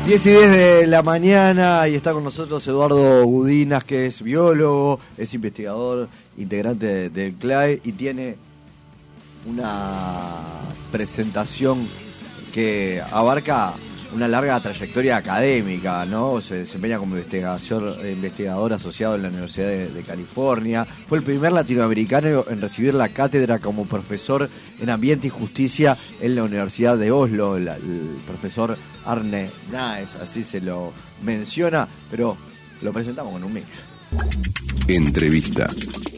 10:10 de la mañana y está con nosotros Eduardo Gudinas, que es biólogo, es investigador, integrante del CLAE y tiene una presentación que abarca una larga trayectoria académica, ¿no? Se desempeña como investigador asociado en la Universidad de California. Fue el primer latinoamericano en recibir la cátedra como profesor en Ambiente y Justicia en la Universidad de Oslo. El profesor Arne Naes, así se lo menciona, pero lo presentamos con un mix. Entrevista.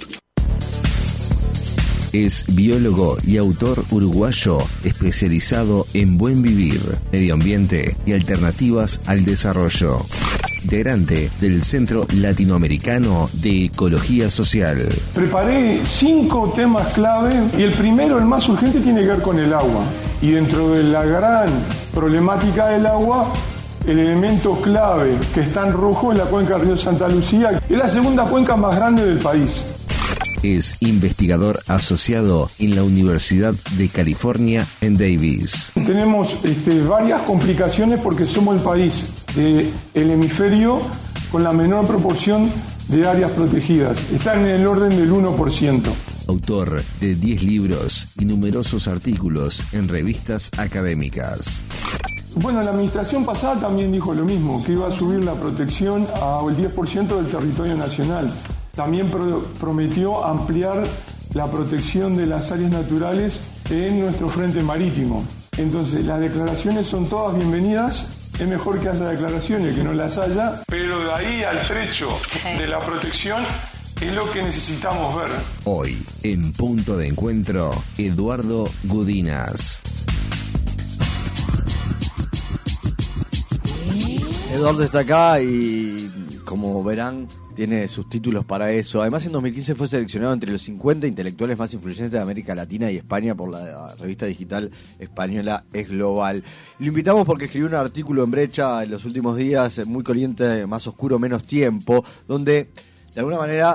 Es biólogo y autor uruguayo especializado en buen vivir, medio ambiente y alternativas al desarrollo. Integrante del Centro Latinoamericano de Ecología Social. Preparé 5 temas clave y el primero, el más urgente, tiene que ver con el agua. Y dentro de la gran problemática del agua, el elemento clave que está en rojo es la cuenca del río Santa Lucía. Es la segunda cuenca más grande del país. Es investigador asociado en la Universidad de California en Davis. Tenemos varias complicaciones porque somos el país del hemisferio con la menor proporción de áreas protegidas. Están en el orden del 1%. Autor de 10 libros y numerosos artículos en revistas académicas. Bueno, la administración pasada también dijo lo mismo, que iba a subir la protección al 10% del territorio nacional. También prometió ampliar la protección de las áreas naturales en nuestro frente marítimo. Entonces, las declaraciones son todas bienvenidas. Es mejor que haya declaraciones que no las haya. Pero de ahí al trecho de la protección es lo que necesitamos ver. Hoy, en Punto de Encuentro, Eduardo Gudinas. Eduardo está acá y, como verán, tiene sus títulos para eso. Además, en 2015 fue seleccionado entre los 50 intelectuales más influyentes de América Latina y España por la revista digital española Es Global. Lo invitamos porque escribió un artículo en Brecha en los últimos días, muy corriente, más oscuro, menos tiempo, donde, de alguna manera,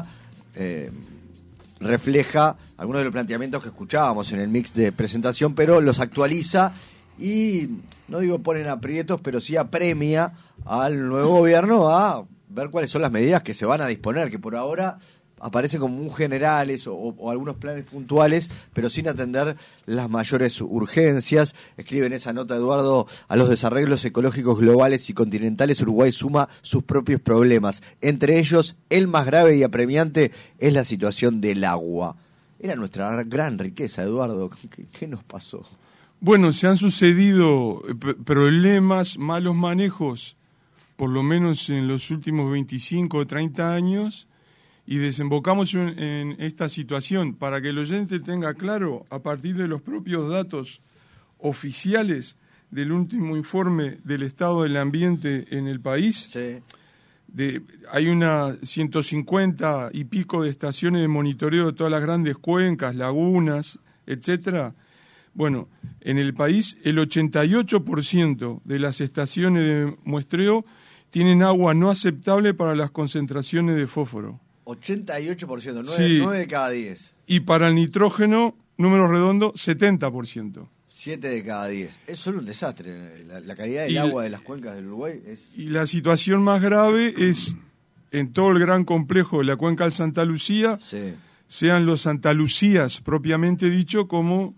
refleja algunos de los planteamientos que escuchábamos en el mix de presentación, pero los actualiza y, no digo ponen aprietos, pero sí apremia al nuevo gobierno a ver cuáles son las medidas que se van a disponer, que por ahora aparecen como muy generales o algunos planes puntuales, pero sin atender las mayores urgencias. Escribe en esa nota, Eduardo: a los desarreglos ecológicos globales y continentales, Uruguay suma sus propios problemas. Entre ellos, el más grave y apremiante es la situación del agua. Era nuestra gran riqueza, Eduardo. ¿Qué nos pasó? Bueno, se han sucedido problemas, malos manejos, por lo menos en los últimos 25 o 30 años, y desembocamos en esta situación. Para que el oyente tenga claro, a partir de los propios datos oficiales del último informe del estado del ambiente en el país, Sí. Hay una 150 y pico de estaciones de monitoreo de todas las grandes cuencas, lagunas, etcétera. Bueno, en el país el 88% de las estaciones de muestreo tienen agua no aceptable para las concentraciones de fósforo. 88%, 9, Sí. 9 de cada 10. Y para el nitrógeno, número redondo, 70%. 7 de cada 10. Es solo un desastre. La calidad del agua de las cuencas del Uruguay es... Y la situación más grave es en todo el gran complejo de la cuenca del Santa Lucía, Sí. sean los Santa Lucías propiamente dicho, como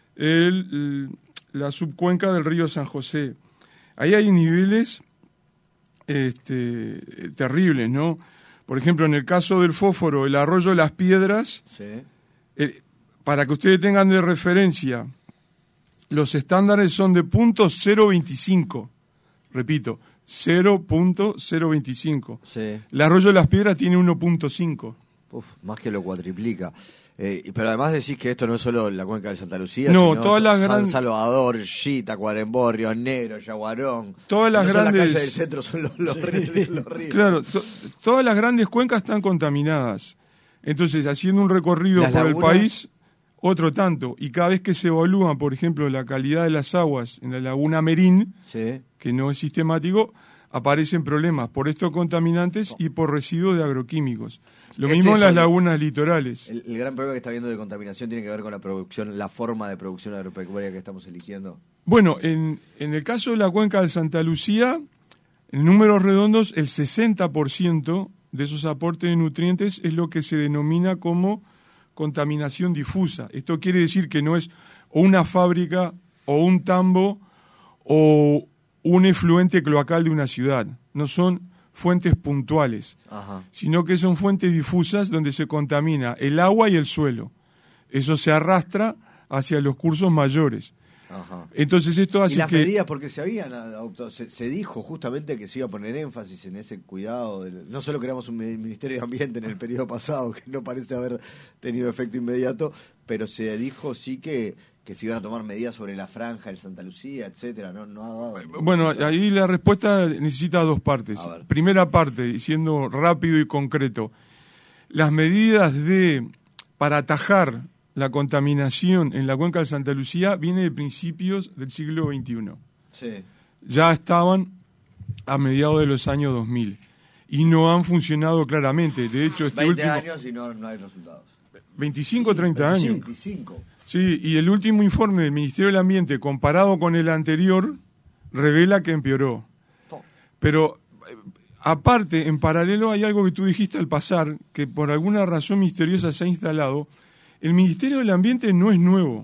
la subcuenca del río San José. Ahí hay niveles terribles, ¿no? Por ejemplo, en el caso del fósforo, el arroyo Las Piedras, Sí. para que ustedes tengan de referencia, los estándares son de .025. Repito, 0.025. Sí. El arroyo de Las Piedras tiene 1.5. Uf, más que lo cuadriplica. Pero además decís que esto no es solo la cuenca de Santa Lucía, No, sino todas las San Salvador, Chita, Tacuarembó, Río Negro, Yaguarón. Todas las no grandes... son las calles del centro, son los ríos. Claro, todas las grandes cuencas están contaminadas. Entonces, haciendo un recorrido por el país, otro tanto. Y cada vez que se evalúa, por ejemplo, la calidad de las aguas en la laguna Merín, Sí. que no es sistemático, aparecen problemas por estos contaminantes y por residuos de agroquímicos. Lo mismo en las lagunas litorales. El gran problema que está habiendo de contaminación tiene que ver con la producción, la forma de producción agropecuaria que estamos eligiendo. Bueno, en el caso de la cuenca de Santa Lucía, En números redondos, el 60% de esos aportes de nutrientes es lo que se denomina como contaminación difusa. Esto quiere decir que no es o una fábrica o un tambo o un efluente cloacal de una ciudad. No son fuentes puntuales, sino que son fuentes difusas donde se contamina el agua y el suelo. Eso se arrastra hacia los cursos mayores. Entonces esto hace y las que... medidas, porque se habían adoptado, se dijo justamente que se iba a poner énfasis en ese cuidado. No solo creamos un Ministerio de Ambiente en el periodo pasado, que no parece haber tenido efecto inmediato, pero se dijo sí que se iban a tomar medidas sobre la franja, el Santa Lucía, etcétera. No ha dado... Bueno, ahí la respuesta necesita dos partes. Primera parte, y siendo rápido y concreto, las medidas para atajar la contaminación en la cuenca del Santa Lucía viene de principios del siglo XXI. Sí. Ya estaban a mediados de los años 2000 y no han funcionado claramente. De hecho, 20 años y no hay resultados. 25 o 30 años. 25. Sí, y el último informe del Ministerio del Ambiente comparado con el anterior revela que empeoró. Pero aparte, en paralelo hay algo que tú dijiste al pasar, que por alguna razón misteriosa se ha instalado. El Ministerio del Ambiente no es nuevo.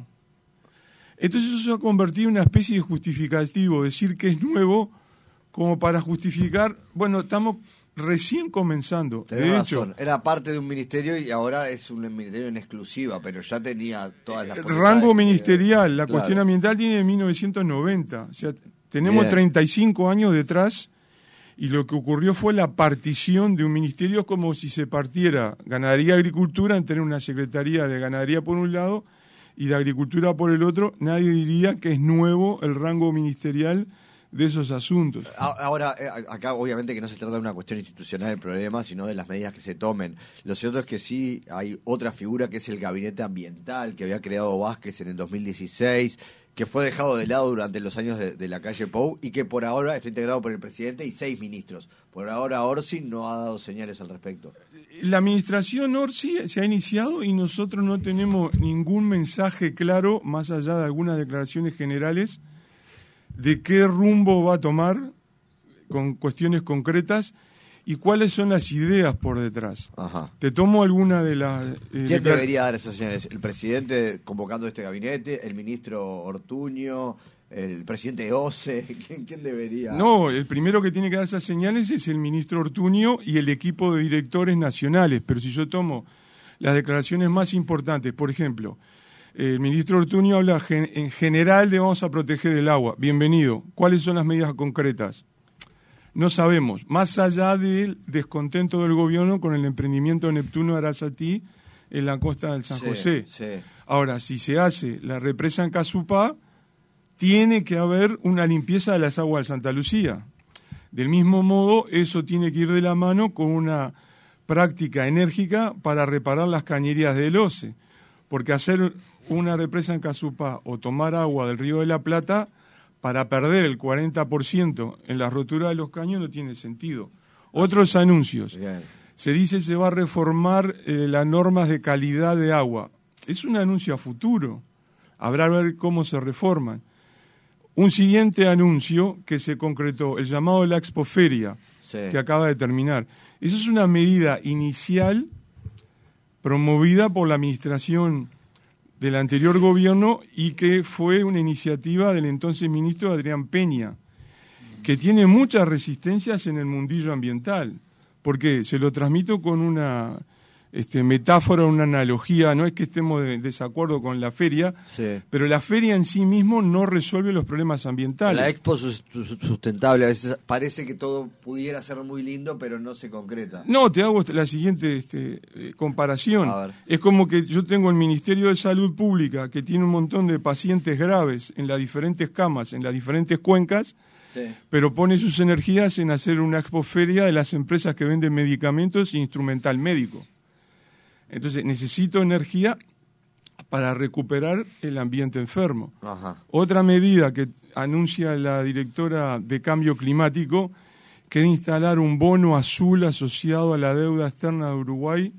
Entonces eso se ha convertido en una especie de justificativo, decir que es nuevo como para justificar, bueno, estamos recién comenzando. Tenés razón. Era parte de un ministerio y ahora es un ministerio en exclusiva, pero ya tenía todas las... El rango ministerial, la cuestión ambiental tiene de 1990, o sea, tenemos 35 años detrás. Y lo que ocurrió fue la partición de un ministerio, como si se partiera Ganadería y Agricultura en tener una Secretaría de Ganadería por un lado y de Agricultura por el otro. Nadie diría que es nuevo el rango ministerial de esos asuntos. Ahora, acá obviamente que no se trata de una cuestión institucional el problema, sino de las medidas que se tomen. Lo cierto es que sí hay otra figura que es el Gabinete Ambiental que había creado Vázquez en el 2016, que fue dejado de lado durante los años de la calle Pou y que por ahora está integrado por el presidente y 6 ministros. Por ahora Orsi no ha dado señales al respecto. La administración Orsi se ha iniciado y nosotros no tenemos ningún mensaje claro, más allá de algunas declaraciones generales, de qué rumbo va a tomar con cuestiones concretas y cuáles son las ideas por detrás. Te tomo alguna de las... ¿Quién debería dar esas señales? ¿El presidente convocando este gabinete? ¿El ministro Ortuño? ¿El presidente OCE? ¿Quién debería...? No, el primero que tiene que dar esas señales es el ministro Ortuño y el equipo de directores nacionales. Pero si yo tomo las declaraciones más importantes, por ejemplo, el ministro Ortuño habla en general de vamos a proteger el agua. Bienvenido. ¿Cuáles son las medidas concretas? No sabemos, más allá del descontento del gobierno con el emprendimiento Neptuno Arasatí en la costa del San José. Sí. Ahora, si se hace la represa en Casupá, tiene que haber una limpieza de las aguas de Santa Lucía. Del mismo modo, eso tiene que ir de la mano con una práctica enérgica para reparar las cañerías del OCE, porque hacer una represa en Casupá o tomar agua del Río de la Plata para perder el 40% en la rotura de los caños no tiene sentido. Otros anuncios. Se dice se va a reformar las normas de calidad de agua. Es un anuncio a futuro. Habrá que ver cómo se reforman. Un siguiente anuncio que se concretó, el llamado de la Expoferia, que acaba de terminar. Esa es una medida inicial promovida por la administración del anterior gobierno y que fue una iniciativa del entonces ministro Adrián Peña, que tiene muchas resistencias en el mundillo ambiental. ¿Por qué? Se lo transmito con una metáfora, una analogía. No es que estemos en desacuerdo con la feria, pero la feria en sí mismo no resuelve los problemas ambientales. La Expo sustentable, a veces parece que todo pudiera ser muy lindo, pero no se concreta. No, te hago la siguiente comparación. Es como que yo tengo el Ministerio de Salud Pública, que tiene un montón de pacientes graves en las diferentes camas, en las diferentes cuencas, pero pone sus energías en hacer una expoferia de las empresas que venden medicamentos e instrumental médico. Entonces, necesito energía para recuperar el ambiente enfermo. Otra medida que anuncia la directora de Cambio Climático, que es instalar un bono azul asociado a la deuda externa de Uruguay.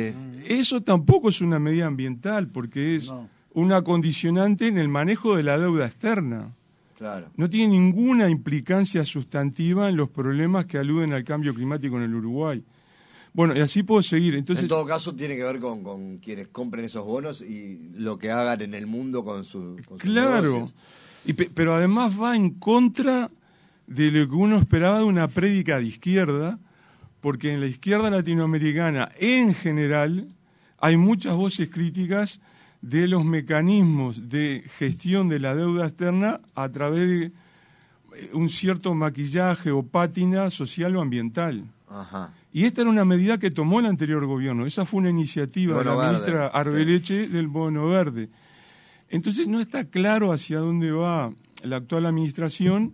Eso tampoco es una medida ambiental, porque es una condicionante en el manejo de la deuda externa. Claro. No tiene ninguna implicancia sustantiva en los problemas que aluden al cambio climático en el Uruguay. Bueno, y así puedo seguir. Entonces, en todo caso, tiene que ver con quienes compren esos bonos y lo que hagan en el mundo con sus claro. Pero además va en contra de lo que uno esperaba de una prédica de izquierda, porque en la izquierda latinoamericana, en general, hay muchas voces críticas de los mecanismos de gestión de la deuda externa a través de un cierto maquillaje o pátina social o ambiental. Ajá. Y esta era una medida que tomó el anterior gobierno. Esa fue una iniciativa de la ministra Arbeleche del Bono Verde. Entonces no está claro hacia dónde va la actual administración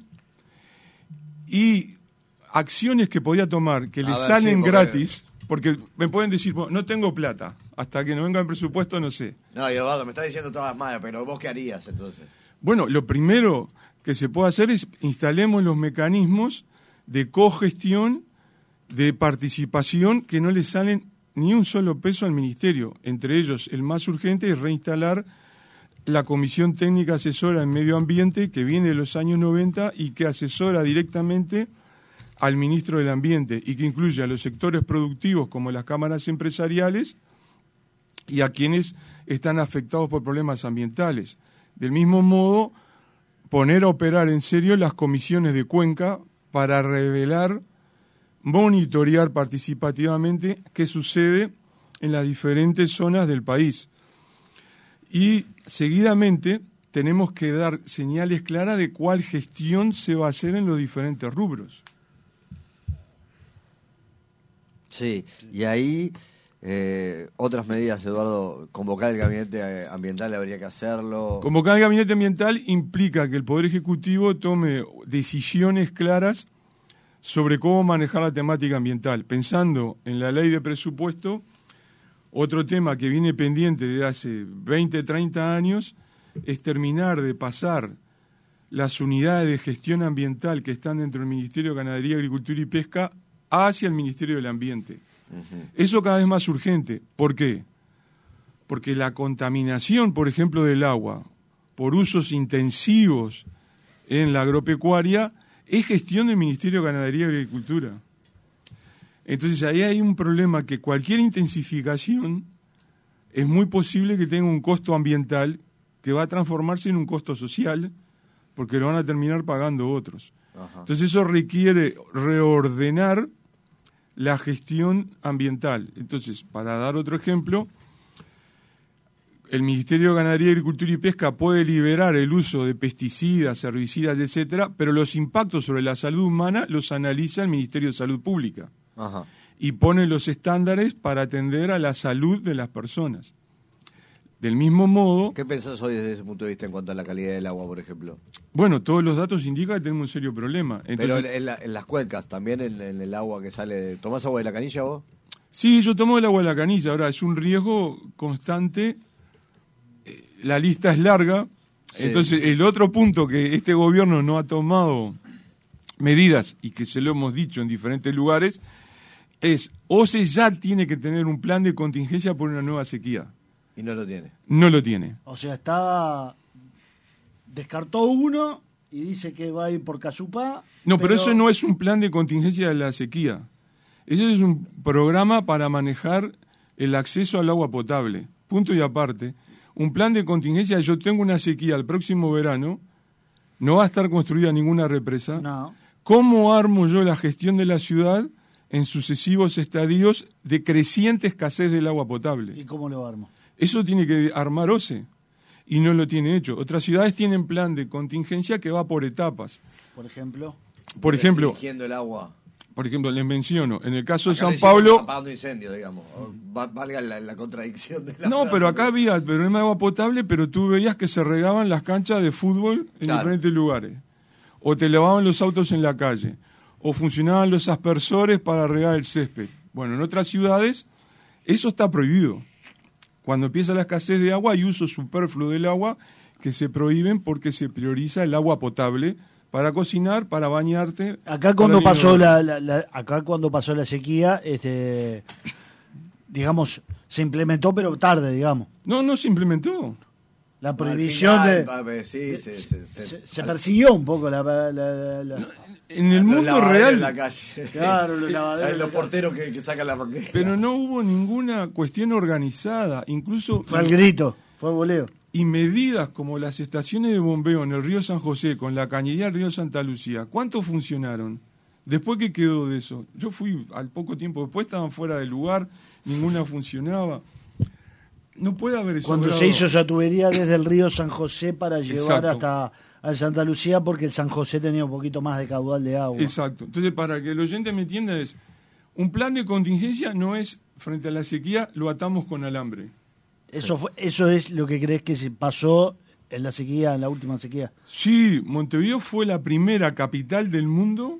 y acciones que podía tomar que le salen gratis, porque me pueden decir, bueno, no tengo plata, hasta que no venga el presupuesto no sé. No, Eduardo, me estás diciendo todas malas, pero ¿vos qué harías entonces? Bueno, lo primero que se puede hacer es instalemos los mecanismos de cogestión, de participación, que no le salen ni un solo peso al ministerio. Entre ellos, el más urgente es reinstalar la Comisión Técnica Asesora en Medio Ambiente, que viene de los años 90 y que asesora directamente al ministro del Ambiente y que incluye a los sectores productivos como las cámaras empresariales y a quienes están afectados por problemas ambientales. Del mismo modo, poner a operar en serio las comisiones de Cuenca para revelar, monitorear participativamente qué sucede en las diferentes zonas del país. Y seguidamente tenemos que dar señales claras de cuál gestión se va a hacer en los diferentes rubros. Sí, y ahí otras medidas, Eduardo, convocar el gabinete ambiental habría que hacerlo. Convocar el gabinete ambiental implica que el Poder Ejecutivo tome decisiones claras sobre cómo manejar la temática ambiental. Pensando en la ley de presupuesto, otro tema que viene pendiente desde hace 20, 30 años es terminar de pasar las unidades de gestión ambiental que están dentro del Ministerio de Ganadería, Agricultura y Pesca hacia el Ministerio del Ambiente. Uh-huh. Eso cada vez más urgente. ¿Por qué? Porque la contaminación, por ejemplo, del agua, por usos intensivos en la agropecuaria, es gestión del Ministerio de Ganadería y Agricultura. Entonces ahí hay un problema que cualquier intensificación es muy posible que tenga un costo ambiental que va a transformarse en un costo social porque lo van a terminar pagando otros. Ajá. Entonces eso requiere reordenar la gestión ambiental. Entonces, para dar otro ejemplo, el Ministerio de Ganadería, Agricultura y Pesca puede liberar el uso de pesticidas, herbicidas, etcétera, pero los impactos sobre la salud humana los analiza el Ministerio de Salud Pública. Ajá. Y pone los estándares para atender a la salud de las personas. Del mismo modo... ¿Qué pensás hoy desde ese punto de vista en cuanto a la calidad del agua, por ejemplo? Bueno, todos los datos indican que tenemos un serio problema. Entonces, pero en las cuencas, también en el agua que sale... ¿Tomás agua de la canilla vos? Sí, yo tomo el agua de la canilla. Ahora, es un riesgo constante. La lista es larga. Sí. Entonces, el otro punto que este gobierno no ha tomado medidas, y que se lo hemos dicho en diferentes lugares, es OCE ya tiene que tener un plan de contingencia por una nueva sequía. Y no lo tiene. No lo tiene. O sea, descartó uno y dice que va a ir por Casupá. No, pero eso no es un plan de contingencia de la sequía. Eso es un programa para manejar el acceso al agua potable. Punto y aparte. Un plan de contingencia, yo tengo una sequía el próximo verano, no va a estar construida ninguna represa. No. ¿Cómo armo yo la gestión de la ciudad en sucesivos estadios de creciente escasez del agua potable? ¿Y cómo lo armo? Eso tiene que armar OCE, y no lo tiene hecho. Otras ciudades tienen plan de contingencia que va por etapas. Por ejemplo, restringiendo el agua. Por ejemplo, les menciono, en el caso de acá San Pablo... apagando incendios, digamos. Valga la contradicción de la No, pero acá había el problema de agua potable, pero tú veías que se regaban las canchas de fútbol en diferentes lugares. O te lavaban los autos en la calle. O funcionaban los aspersores para regar el césped. Bueno, en otras ciudades eso está prohibido. Cuando empieza la escasez de agua hay uso superfluo del agua que se prohíben porque se prioriza el agua potable para cocinar, para bañarte. Acá cuando pasó cuando pasó la sequía, digamos, se implementó, pero tarde, digamos. No se implementó. La prohibición se persiguió un poco en el mundo real. En la calle. Claro, los porteros que sacan la manguera. Pero no hubo ninguna cuestión organizada, incluso fue el grito, fue el voleo. Y medidas como las estaciones de bombeo en el río San José con la cañería del río Santa Lucía, ¿cuánto funcionaron? Después, ¿qué quedó de eso? Yo fui al poco tiempo después, estaban fuera del lugar, ninguna funcionaba. No puede haber eso. Cuando se hizo esa tubería desde el río San José para llevar hasta a Santa Lucía, porque el San José tenía un poquito más de caudal de agua. Exacto. Entonces, para que el oyente me entienda, es un plan de contingencia no es frente a la sequía, lo atamos con alambre. Eso es lo que crees que se pasó en la sequía, en la última sequía. Sí, Montevideo fue la primera capital del mundo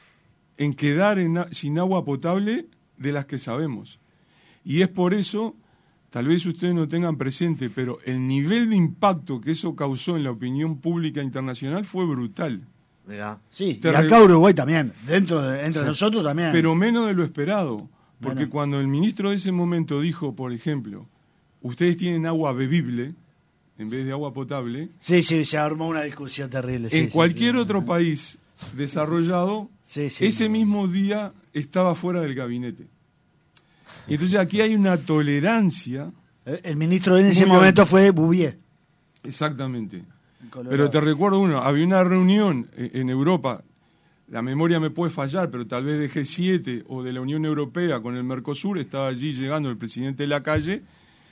en quedar sin agua potable de las que sabemos. Y es por eso, tal vez ustedes no tengan presente, pero el nivel de impacto que eso causó en la opinión pública internacional fue brutal. Mirá. Sí, y acá Uruguay también, entre nosotros también. Pero menos de lo esperado, porque cuando el ministro de ese momento dijo, por ejemplo, ustedes tienen agua bebible en vez de agua potable. Sí, se armó una discusión terrible. En cualquier otro país desarrollado, ese mismo día estaba fuera del gabinete. Entonces aquí hay una tolerancia. El ministro en ese momento fue Bouvier. Exactamente. Pero te recuerdo había una reunión en Europa, la memoria me puede fallar, pero tal vez de G7 o de la Unión Europea con el Mercosur, estaba allí llegando el presidente de la calle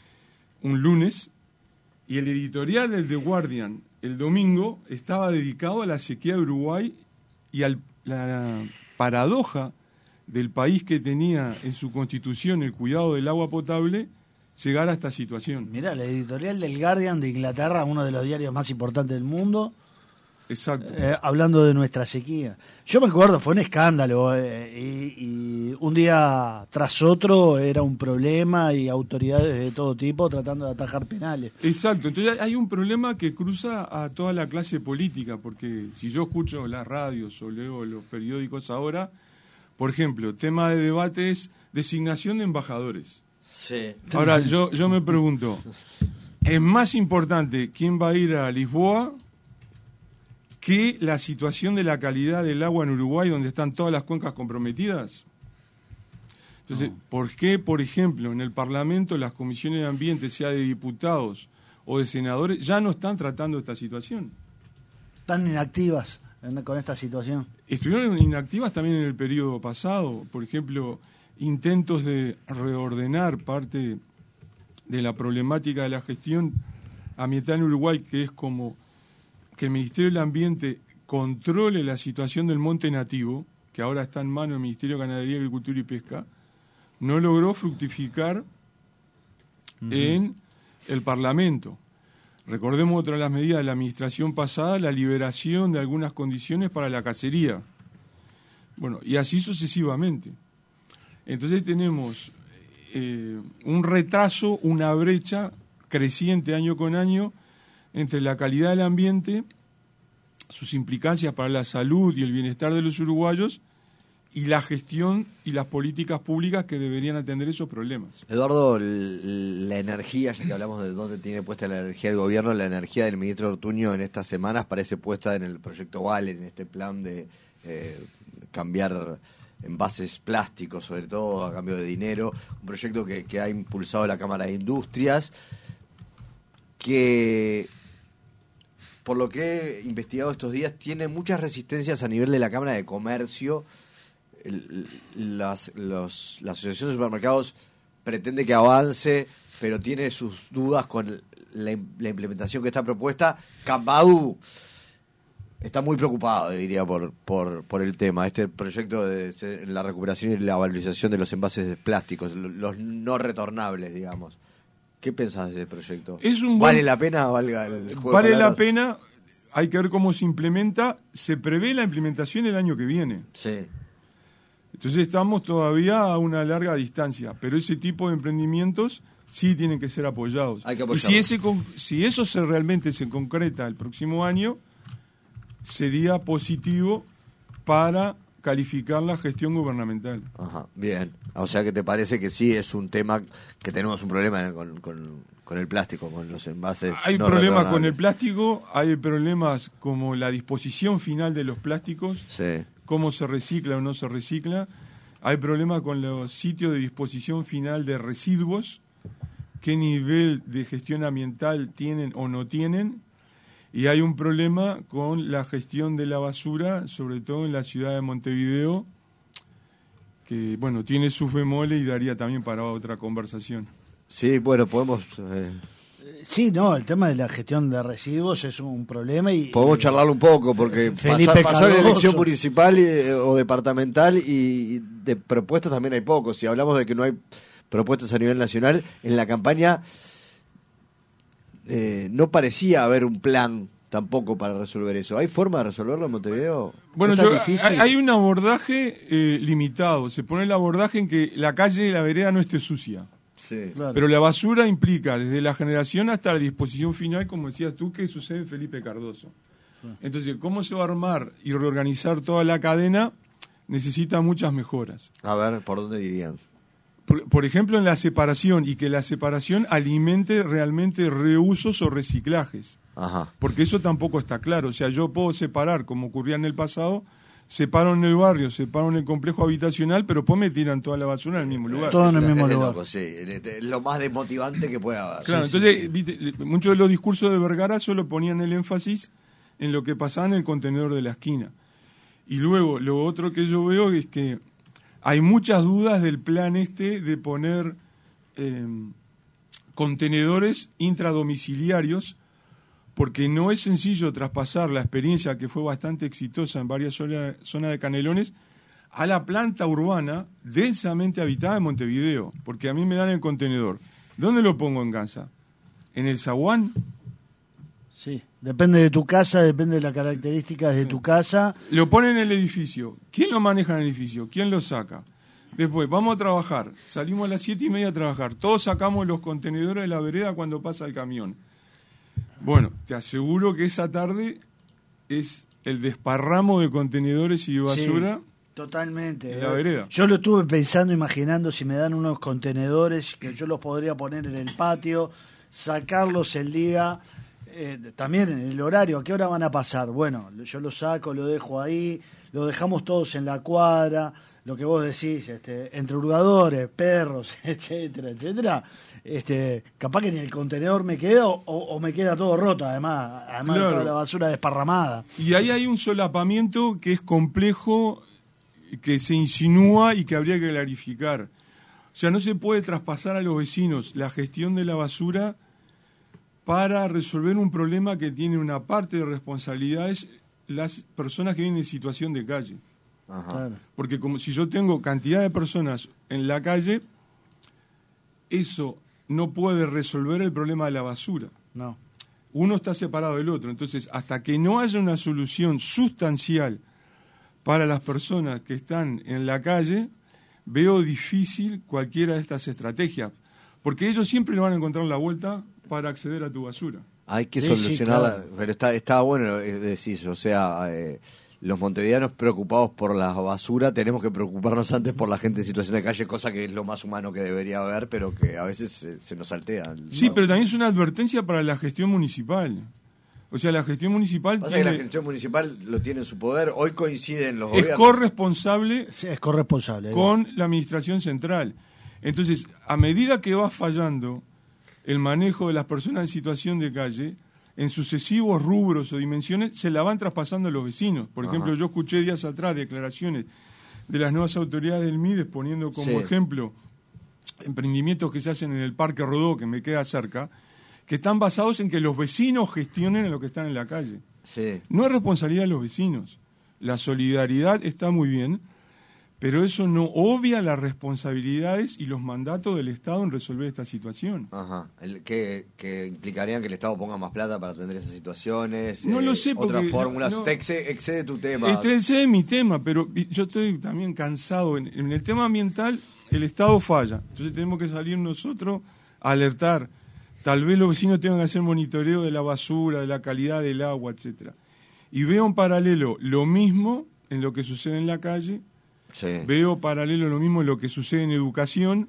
un lunes, y el editorial del The Guardian el domingo estaba dedicado a la sequía de Uruguay y a la paradoja del país que tenía en su constitución el cuidado del agua potable, llegar a esta situación. Mirá, la editorial del Guardian de Inglaterra, uno de los diarios más importantes del mundo. Exacto. Hablando de nuestra sequía. Yo me acuerdo, fue un escándalo y un día tras otro era un problema y autoridades de todo tipo tratando de atajar penales. Exacto, entonces hay un problema que cruza a toda la clase política, porque si yo escucho las radios o leo los periódicos ahora, por ejemplo, tema de debate es designación de embajadores. Sí. Ahora, yo me pregunto, ¿es más importante quién va a ir a Lisboa que la situación de la calidad del agua en Uruguay, donde están todas las cuencas comprometidas? Entonces, ¿por qué, por ejemplo, en el Parlamento las comisiones de ambiente, sea de diputados o de senadores, ya no están tratando esta situación? Están inactivas con esta situación. Estuvieron inactivas también en el periodo pasado. Por ejemplo, intentos de reordenar parte de la problemática de la gestión ambiental en Uruguay, que es como que el Ministerio del Ambiente controle la situación del monte nativo, que ahora está en manos del Ministerio de Ganadería, Agricultura y Pesca, no logró fructificar en el Parlamento. Recordemos otra de las medidas de la administración pasada, la liberación de algunas condiciones para la cacería. Bueno, y así sucesivamente. Entonces tenemos un retraso, una brecha creciente año con año entre la calidad del ambiente, sus implicancias para la salud y el bienestar de los uruguayos, y la gestión y las políticas públicas que deberían atender esos problemas. Eduardo, la energía, ya que hablamos de dónde tiene puesta la energía del gobierno, la energía del ministro Ortuño en estas semanas parece puesta en el proyecto Vale, en este plan de cambiar envases plásticos, sobre todo a cambio de dinero, un proyecto que ha impulsado la Cámara de Industrias, que por lo que he investigado estos días tiene muchas resistencias a nivel de la Cámara de Comercio. La Asociación de Supermercados pretende que avance, pero tiene sus dudas con la implementación que está propuesta. Cambau está muy preocupado, diría, por el tema. Este proyecto de la recuperación y la valorización de los envases plásticos, los no retornables, digamos. ¿Qué pensás de ese proyecto? ¿Vale la pena? Vale la pena, hay que ver cómo se implementa. Se prevé la implementación el año que viene. Sí. Entonces estamos todavía a una larga distancia, pero ese tipo de emprendimientos sí tienen que ser apoyados. Hay que apoyarlos. Y si eso realmente se concreta el próximo año, sería positivo para calificar la gestión gubernamental. Ajá, bien. O sea que te parece que sí es un tema que tenemos un problema con el plástico, con los envases. Hay no problemas con retornables. el plástico, hay problemas como la disposición final de los plásticos, Sí. cómo se recicla o no se recicla. Hay problemas con los sitios de disposición final de residuos, qué nivel de gestión ambiental tienen o no tienen. Y hay un problema con la gestión de la basura, sobre todo en la ciudad de Montevideo, que bueno, tiene sus bemoles y daría también para otra conversación. Sí, bueno, podemos Sí, no, el tema de la gestión de residuos es un problema y charlarlo un poco, porque Felipe pasó la Cardoso. elección municipal o departamental y de propuestas también hay pocos. Si hablamos de que no hay propuestas a nivel nacional, en la campaña no parecía haber un plan tampoco para resolver eso. ¿Hay forma de resolverlo en Montevideo? Bueno, ¿Es tan difícil? hay un abordaje limitado. Se pone el abordaje en que la calle y la vereda no esté sucia. Sí. Claro. Pero la basura implica desde la generación hasta la disposición final, como decías tú, que sucede en Felipe Cardoso. Entonces, ¿cómo se va a armar y reorganizar toda la cadena? Necesita muchas mejoras. A ver, ¿por dónde dirían? Por ejemplo, en la separación, y que la separación alimente realmente reusos o reciclajes. Ajá. Porque eso tampoco está claro. O sea, yo puedo separar, como ocurría en el pasado, separo en el barrio, separo en el complejo habitacional, pero después me tiran toda la basura en el mismo lugar. Todo en el mismo Es de lugar. loco, sí. Es lo más desmotivante que puede haber. Claro, entonces, viste, muchos de los discursos de Vergara solo ponían el énfasis en lo que pasaba en el contenedor de la esquina. Y luego, lo otro que yo veo es que hay muchas dudas del plan de poner contenedores intradomiciliarios, porque no es sencillo traspasar la experiencia que fue bastante exitosa en varias zonas de Canelones a la planta urbana densamente habitada de Montevideo, porque a mí me dan el contenedor. ¿Dónde lo pongo en casa? ¿En el zaguán? Sí, depende de tu casa, depende de las características de tu casa. Lo ponen en el edificio. ¿Quién lo maneja en el edificio? ¿Quién lo saca? Después, vamos a trabajar. Salimos a las 7:30 a trabajar. Todos sacamos los contenedores de la vereda cuando pasa el camión. Bueno, te aseguro que esa tarde es el desparramo de contenedores y basura. Sí, totalmente. En la vereda. Yo lo estuve pensando, imaginando si me dan unos contenedores que yo los podría poner en el patio, sacarlos el día, también en el horario, ¿a qué hora van a pasar? Bueno, yo los saco, lo dejo ahí, lo dejamos todos en la cuadra, lo que vos decís, entre hurgadores, perros, etcétera, etcétera. Capaz que ni el contenedor me queda o me queda todo roto, además Claro. de toda la basura desparramada. Y ahí hay un solapamiento que es complejo, que se insinúa y que habría que clarificar. O sea, no se puede traspasar a los vecinos la gestión de la basura para resolver un problema que tiene una parte de responsabilidades las personas que viven en situación de calle. Ajá. Claro. Porque como si yo tengo cantidad de personas en la calle, eso no puede resolver el problema de la basura. No. Uno está separado del otro. Entonces, hasta que no haya una solución sustancial para las personas que están en la calle, veo difícil cualquiera de estas estrategias. Porque ellos siempre le van a encontrar la vuelta para acceder a tu basura. Hay que Sí, solucionarla, claro. pero está bueno decir, o sea, los montevideanos preocupados por la basura, tenemos que preocuparnos antes por la gente en situación de calle, cosa que es lo más humano que debería haber, pero que a veces se nos saltea. Sí, ¿no? pero también es una advertencia para la gestión municipal. O sea, la gestión municipal Pasa que la tiene, gestión municipal lo tiene en su poder, hoy coinciden los es gobiernos. corresponsable Sí, es corresponsable. con la administración central. Entonces, a medida que va fallando el manejo de las personas en situación de calle, en sucesivos rubros o dimensiones, se la van traspasando a los vecinos. Por ejemplo, yo escuché días atrás declaraciones de las nuevas autoridades del MIDES poniendo como Sí. ejemplo emprendimientos que se hacen en el Parque Rodó, que me queda cerca, que están basados en que los vecinos gestionen a los que están en la calle. Sí. No es responsabilidad de los vecinos. La solidaridad está muy bien, pero eso no obvia las responsabilidades y los mandatos del Estado en resolver esta situación. Ajá. Que implicarían que el Estado ponga más plata para atender esas situaciones. No lo sé, otras porque fórmulas. no- Te excede tu tema. Ese es mi tema, pero yo estoy también cansado. En el tema ambiental, el Estado falla. Entonces tenemos que salir nosotros a alertar. Tal vez los vecinos tengan que hacer monitoreo de la basura, de la calidad del agua, etcétera. Y veo en paralelo lo mismo en lo que sucede en la calle. Sí. Veo paralelo lo mismo en lo que sucede en educación,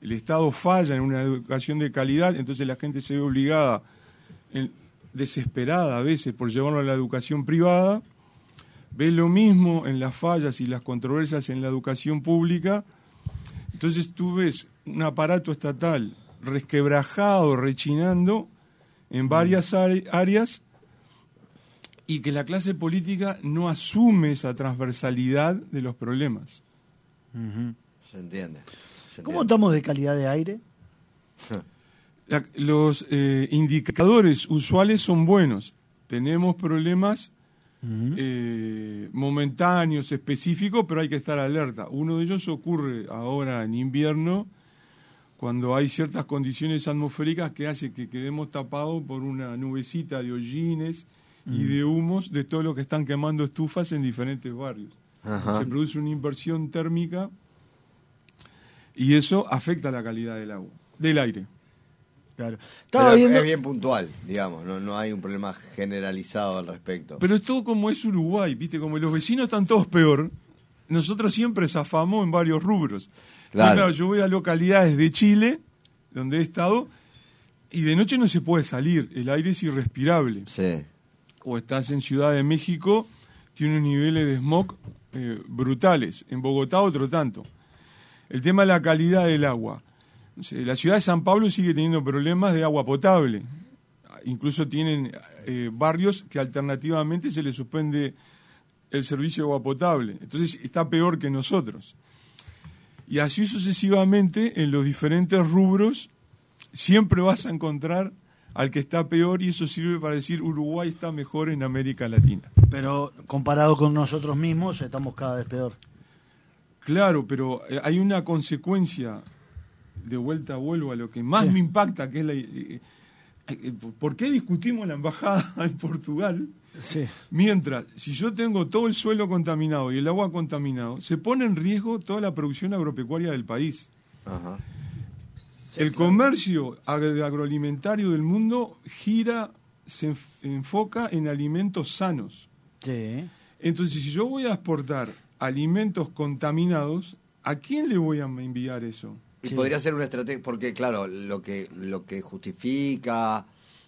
el Estado falla en una educación de calidad, entonces la gente se ve obligada, desesperada a veces, por llevarlo a la educación privada. Ves lo mismo en las fallas y las controversias en la educación pública. Entonces tú ves un aparato estatal resquebrajado, rechinando en varias áreas, y que la clase política no asume esa transversalidad de los problemas. Se entiende. ¿Cómo estamos de calidad de aire? Los indicadores usuales son buenos. Tenemos problemas momentáneos, específicos, pero hay que estar alerta. Uno de ellos ocurre ahora en invierno, cuando hay ciertas condiciones atmosféricas que hace que quedemos tapados por una nubecita de hollines y de humos de todo lo que están quemando estufas en diferentes barrios. Ajá. Se produce una inversión térmica y eso afecta la calidad del aire. Claro. Pero es bien puntual, digamos, no hay un problema generalizado al respecto. Pero es todo como es Uruguay, ¿viste? Como los vecinos están todos peor, nosotros siempre zafamos en varios rubros. Claro. Claro, yo voy a localidades de Chile, donde he estado, y de noche no se puede salir, el aire es irrespirable. Sí. O estás en Ciudad de México, tiene unos niveles de smog brutales. En Bogotá otro tanto. El tema de la calidad del agua. La ciudad de San Pablo sigue teniendo problemas de agua potable. Incluso tienen barrios que alternativamente se les suspende el servicio de agua potable. Entonces está peor que nosotros. Y así sucesivamente en los diferentes rubros siempre vas a encontrar al que está peor, y eso sirve para decir Uruguay está mejor en América Latina. Pero comparado con nosotros mismos estamos cada vez peor. Claro, pero hay una consecuencia, de vuelta vuelvo a lo que más me impacta, que es ¿por qué discutimos la embajada en Portugal? Sí. Mientras, si yo tengo todo el suelo contaminado y el agua contaminado, se pone en riesgo toda la producción agropecuaria del país. Ajá. El comercio agroalimentario del mundo se enfoca en alimentos sanos. Sí. Entonces, si yo voy a exportar alimentos contaminados, ¿a quién le voy a enviar eso? Y Sí. podría ser una estrategia, porque claro, lo que justifica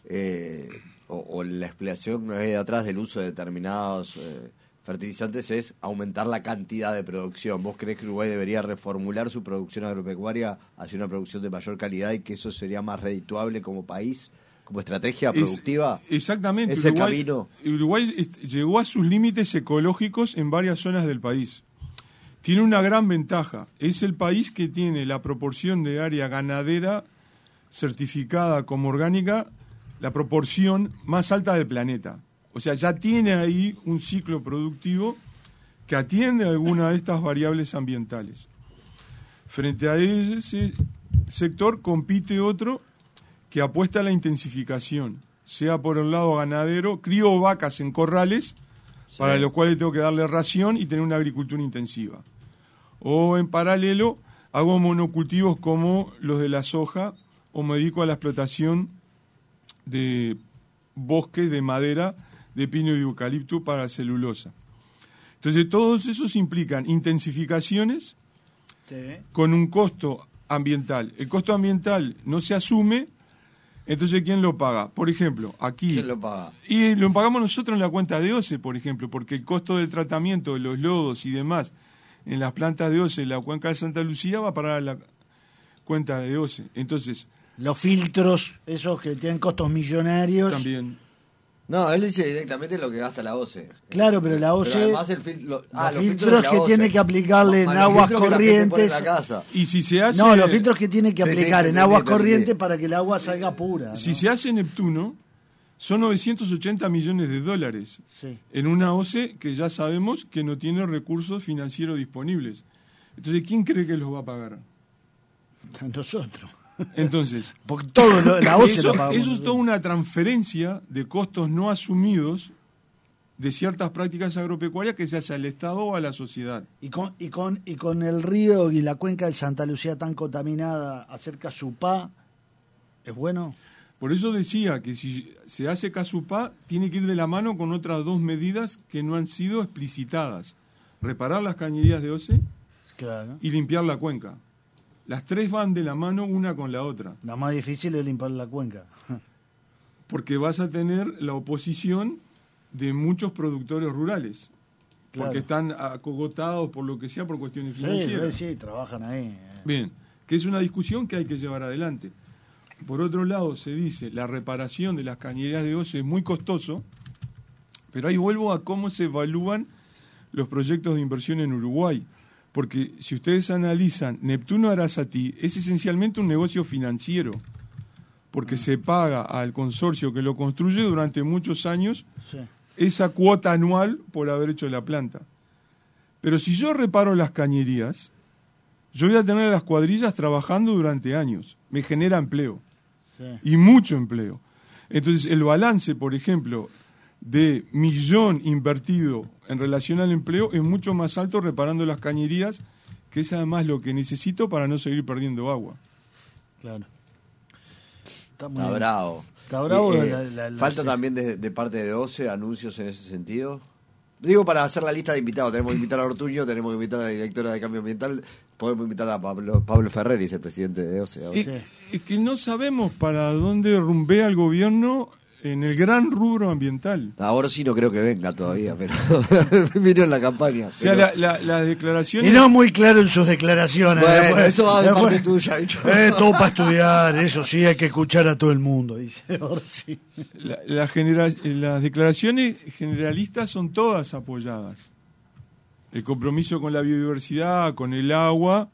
o la explicación que hay detrás del uso de determinados fertilizantes es aumentar la cantidad de producción. ¿Vos creés que Uruguay debería reformular su producción agropecuaria hacia una producción de mayor calidad y que eso sería más redituable como país, como estrategia productiva? Exactamente. Ese camino. Uruguay llegó a sus límites ecológicos en varias zonas del país. Tiene una gran ventaja. Es el país que tiene la proporción de área ganadera certificada como orgánica, la proporción más alta del planeta. O sea, ya tiene ahí un ciclo productivo que atiende a alguna de estas variables ambientales. Frente a ese sector compite otro que apuesta a la intensificación, sea por el lado ganadero, crío vacas en corrales, para los cuales tengo que darle ración y tener una agricultura intensiva. O en paralelo, hago monocultivos como los de la soja, o me dedico a la explotación de bosques de madera, de pino y de eucalipto para celulosa. Entonces, todos esos implican intensificaciones con un costo ambiental. El costo ambiental no se asume, entonces ¿quién lo paga? Por ejemplo, aquí... ¿Quién lo paga? Y lo pagamos nosotros en la cuenta de OCE, por ejemplo, porque el costo del tratamiento de los lodos y demás en las plantas de OCE en la cuenca de Santa Lucía va a parar a la cuenta de OCE. Entonces... Los filtros, esos que tienen costos millonarios. También... No, él dice directamente lo que gasta la OCE. Claro, pero la OCE... Pero además los filtros que tiene que aplicarle en aguas corrientes. Y si se hace... No, los filtros que tiene que aplicar en aguas corrientes para que el agua salga pura, ¿no? Si se hace Neptuno, son 980 millones de dólares en una OCE que ya sabemos que no tiene recursos financieros disponibles. Entonces, ¿quién cree que los va a pagar? Nosotros. Entonces, porque todo la OCE lo pagamos eso es nosotros. toda una transferencia de costos no asumidos de ciertas prácticas agropecuarias que se hace al Estado o a la sociedad. Y con el río y la cuenca del Santa Lucía tan contaminada, hacer Casupá, ¿es bueno? Por eso decía que si se hace Casupá, tiene que ir de la mano con otras dos medidas que no han sido explicitadas. Reparar las cañerías de OCE Claro. y limpiar la cuenca. Las tres van de la mano una con la otra. La más difícil es limpiar la cuenca. Porque vas a tener la oposición de muchos productores rurales. Claro. Porque están acogotados por lo que sea, por cuestiones financieras. Sí, trabajan ahí. Bien, que es una discusión que hay que llevar adelante. Por otro lado, se dice, la reparación de las cañerías de OCE es muy costoso, pero ahí vuelvo a cómo se evalúan los proyectos de inversión en Uruguay. Porque si ustedes analizan, Neptuno Arasati es esencialmente un negocio financiero, porque se paga al consorcio que lo construye durante muchos años esa cuota anual por haber hecho la planta. Pero si yo reparo las cañerías, yo voy a tener a las cuadrillas trabajando durante años. Me genera empleo. Y mucho empleo. Entonces, el balance, por ejemplo, de millón invertido en relación al empleo es mucho más alto reparando las cañerías, que es además lo que necesito para no seguir perdiendo agua. Claro. Está bravo. Está bravo. Falta también de parte de OCE anuncios en ese sentido. Digo, para hacer la lista de invitados, tenemos que invitar a Ortuño, tenemos que invitar a la directora de Cambio Ambiental, podemos invitar a Pablo Ferreris, el presidente de OCE. Es que no sabemos para dónde rumbea el gobierno en el gran rubro ambiental. Ahora sí no creo que venga todavía, pero vino en la campaña. O sea, las declaraciones... Y no muy claro en sus declaraciones. Bueno, eso va de parte tuya. Todo para estudiar, eso sí, hay que escuchar a todo el mundo, dice. Ahora sí. Las declaraciones generalistas son todas apoyadas. El compromiso con la biodiversidad, con el agua,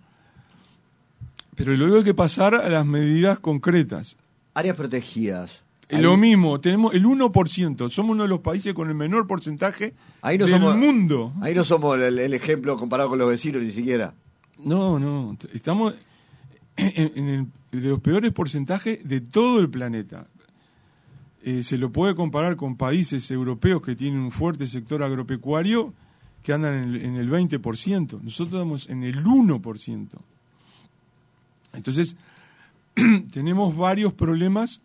pero luego hay que pasar a las medidas concretas. Áreas protegidas. Lo mismo, tenemos el 1%, somos uno de los países con el menor porcentaje del mundo. Ahí no somos el ejemplo comparado con los vecinos ni siquiera. No, estamos de los peores porcentajes de todo el planeta. Se lo puede comparar con países europeos que tienen un fuerte sector agropecuario que andan en el 20%. Nosotros estamos en el 1%. Entonces, tenemos varios problemas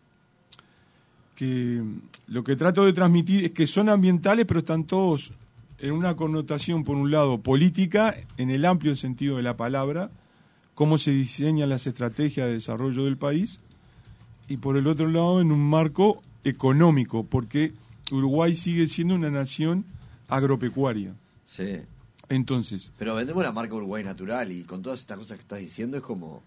que lo que trato de transmitir es que son ambientales, pero están todos en una connotación, por un lado, política, en el amplio sentido de la palabra, cómo se diseñan las estrategias de desarrollo del país, y por el otro lado, en un marco económico, porque Uruguay sigue siendo una nación agropecuaria. Sí. Entonces... Pero vendemos la marca Uruguay Natural, y con todas estas cosas que estás diciendo es como...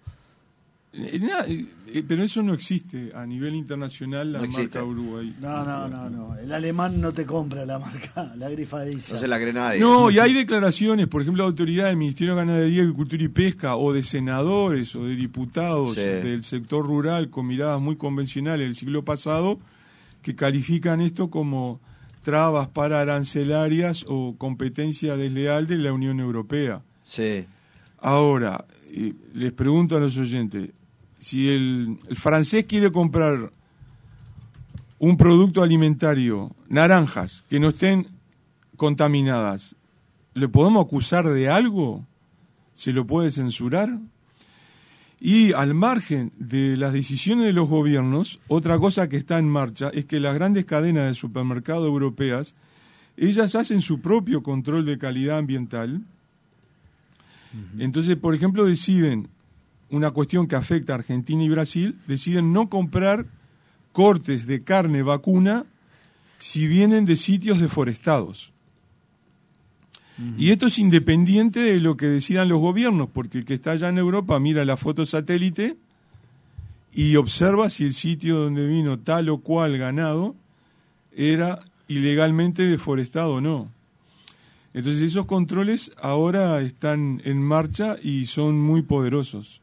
pero eso no existe a nivel internacional, la marca Uruguay. No. El alemán no te compra la marca, la grifa dice. No se la cree nadie. No, y hay declaraciones, por ejemplo, de autoridades del Ministerio de Ganadería, Agricultura y Pesca, o de senadores o de diputados del sector rural con miradas muy convencionales del siglo pasado, que califican esto como trabas para arancelarias o competencia desleal de la Unión Europea. Sí. Ahora, les pregunto a los oyentes, si el francés quiere comprar un producto alimentario, naranjas, que no estén contaminadas, ¿le podemos acusar de algo? ¿Se lo puede censurar? Y al margen de las decisiones de los gobiernos, otra cosa que está en marcha es que las grandes cadenas de supermercados europeas, ellas hacen su propio control de calidad ambiental. Entonces, por ejemplo, deciden una cuestión que afecta a Argentina y Brasil, deciden no comprar cortes de carne vacuna si vienen de sitios deforestados. Y esto es independiente de lo que decidan los gobiernos, porque el que está allá en Europa mira la foto satélite y observa si el sitio donde vino tal o cual ganado era ilegalmente deforestado o no. Entonces esos controles ahora están en marcha y son muy poderosos.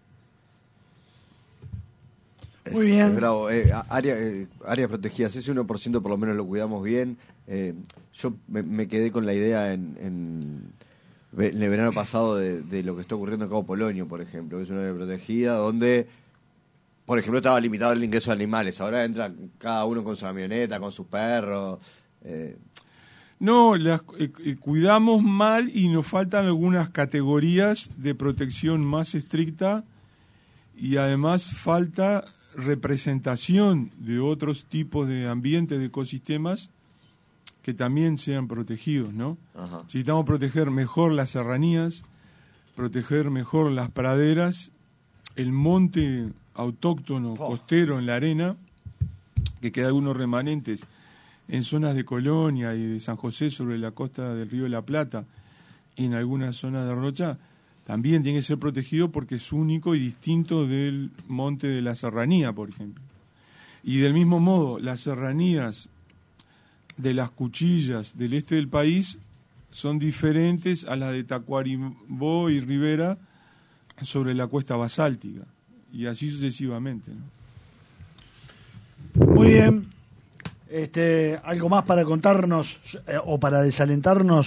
Muy bien. Es bravo. Áreas protegidas, ese 1% por lo menos lo cuidamos bien. Yo me quedé con la idea en el verano pasado de lo que está ocurriendo en Cabo Polonio, por ejemplo, que es una área protegida donde, por ejemplo, estaba limitado el ingreso de animales. Ahora entran cada uno con su camioneta, con sus perros. No, cuidamos mal y nos faltan algunas categorías de protección más estricta y además falta representación de otros tipos de ambientes, de ecosistemas que también sean protegidos, ¿no? Ajá. Necesitamos proteger mejor las serranías, proteger mejor las praderas el monte autóctono costero en la arena, que queda algunos remanentes en zonas de Colonia y de San José sobre la costa del Río de la Plata y en algunas zonas de Rocha, también tiene que ser protegido porque es único y distinto del monte de la Serranía, por ejemplo. Y del mismo modo, las serranías de las Cuchillas del este del país son diferentes a las de Tacuarembó y Rivera sobre la cuesta basáltica, y así sucesivamente, ¿no? Muy bien. ¿Algo más para contarnos o para desalentarnos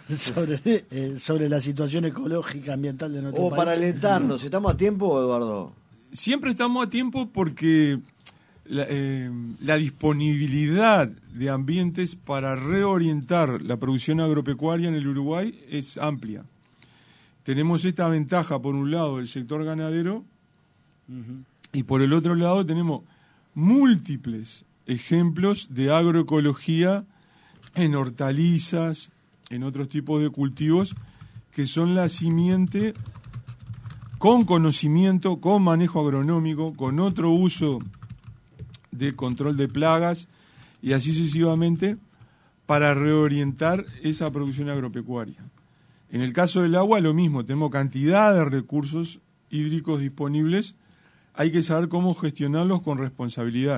sobre la situación ecológica ambiental de nuestro país? O para alentarnos, ¿estamos a tiempo, Eduardo? Siempre estamos a tiempo porque la disponibilidad de ambientes para reorientar la producción agropecuaria en el Uruguay es amplia. Tenemos esta ventaja, por un lado, del sector ganadero, y por el otro lado tenemos múltiples ejemplos de agroecología en hortalizas, en otros tipos de cultivos, que son la simiente con conocimiento, con manejo agronómico, con otro uso de control de plagas y así sucesivamente, para reorientar esa producción agropecuaria. En el caso del agua, lo mismo, tenemos cantidad de recursos hídricos disponibles, hay que saber cómo gestionarlos con responsabilidad.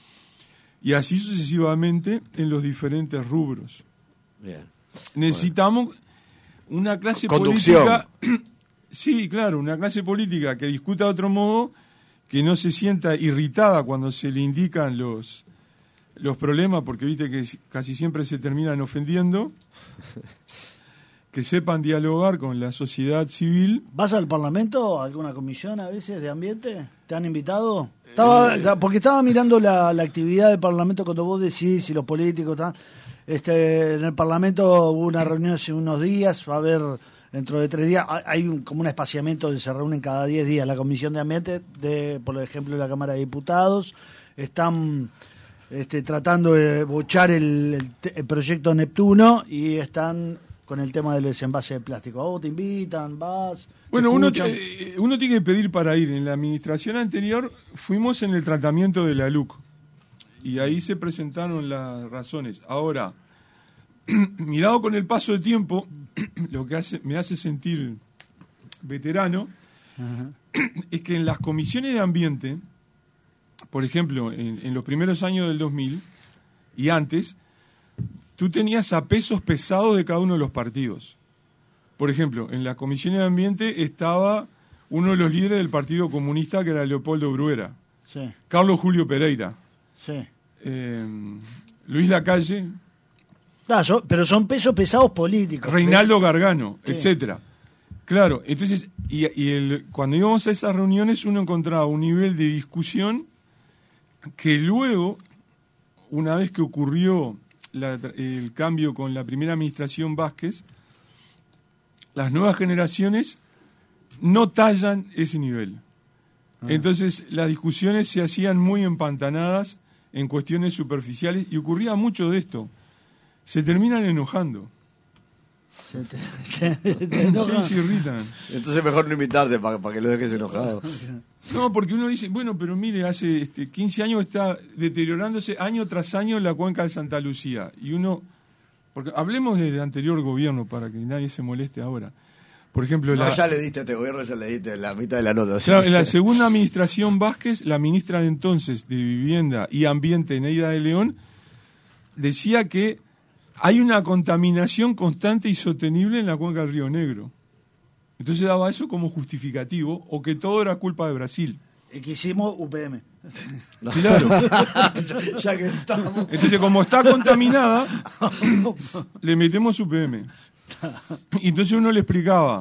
Y así sucesivamente en los diferentes rubros. Bien. Necesitamos una clase Conducción. política, sí, claro, una clase política que discuta de otro modo, que no se sienta irritada cuando se le indican los problemas, porque viste que casi siempre se terminan ofendiendo, que sepan dialogar con la sociedad civil. ¿Vas al Parlamento, a alguna comisión a veces de ambiente? ¿Te han invitado? Porque estaba mirando la actividad del Parlamento cuando vos decís si los políticos están. En el Parlamento hubo una reunión hace unos días, va a haber dentro de 3 días, hay como un espaciamiento de se reúnen cada 10 días la Comisión de Ambiente, por ejemplo, de la Cámara de Diputados. Están tratando de bochar el proyecto Neptuno y están con el tema del desenvase de plástico. ¿A vos te invitan, vas? Bueno, uno tiene que pedir para ir. En la administración anterior fuimos en el tratamiento de la LUC y ahí se presentaron las razones. Ahora, mirado con el paso del tiempo, lo que me hace sentir veterano, es que en las comisiones de ambiente, por ejemplo, en los primeros años del 2000 y antes, tú tenías a pesos pesados de cada uno de los partidos. Por ejemplo, en la Comisión de Ambiente estaba uno de los líderes del Partido Comunista, que era Leopoldo Bruera. Sí. Carlos Julio Pereira. Sí. Luis Lacalle. Pero son pesos pesados políticos. Reinaldo Gargano, sí, etcétera. Claro, entonces, cuando íbamos a esas reuniones uno encontraba un nivel de discusión que luego, una vez que ocurrió el cambio con la primera administración Vázquez, las nuevas generaciones no tallan ese nivel. Entonces las discusiones se hacían muy empantanadas en cuestiones superficiales y ocurría mucho de esto. Se terminan enojando. Se irritan. Entonces mejor no invitarte para que lo dejes enojado. No, porque uno dice, bueno, pero mire, hace 15 años está deteriorándose año tras año la cuenca de Santa Lucía. Y uno, porque hablemos del anterior gobierno para que nadie se moleste ahora. Por ejemplo, ya le diste a este gobierno, ya le diste la mitad de la nota. Claro, en la segunda administración Vázquez, la ministra de entonces de Vivienda y Ambiente, Neida de León, decía que hay una contaminación constante y sostenible en la cuenca del Río Negro. Entonces daba eso como justificativo, o que todo era culpa de Brasil. Y que hicimos UPM. Claro. Ya que estamos. Entonces, como está contaminada, le metemos UPM. Y entonces uno le explicaba,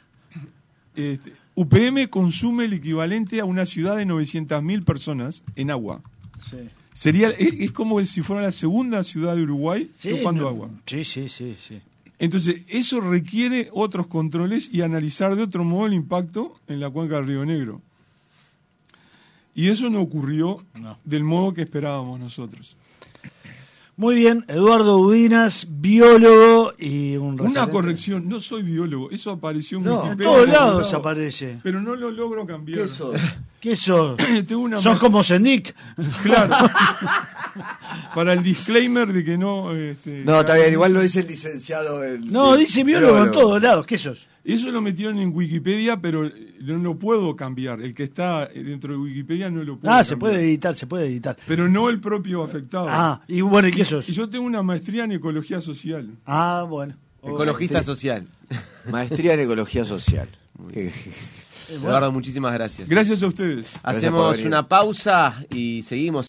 UPM consume el equivalente a una ciudad de 900.000 personas en agua. Sí. Es como si fuera la segunda ciudad de Uruguay chupando agua. Sí. Entonces, eso requiere otros controles y analizar de otro modo el impacto en la cuenca del Río Negro. Y eso no ocurrió del modo que esperábamos nosotros. Muy bien, Eduardo Udinas, biólogo y un referente. Una corrección, no soy biólogo, eso apareció en No, En Wikipedia. todos lados aparece. Pero no lo logro cambiar. ¿Qué sos? ¿Qué sos? Tengo una ¿Sos como Sendik? Claro. Para el disclaimer de que no... No, está bien, igual lo dice el licenciado. No, dice biólogo en todos lados. ¿Qué sos? Eso lo metieron en Wikipedia, pero no lo puedo cambiar. El que está dentro de Wikipedia no lo puedo cambiar. Se puede editar. Pero no el propio afectado. Y bueno, ¿y qué sos? Y yo tengo una maestría en ecología social. Bueno. Ecologista social. Maestría en ecología social. Eduardo, muchísimas gracias. Gracias a ustedes. Hacemos venir. una pausa y seguimos.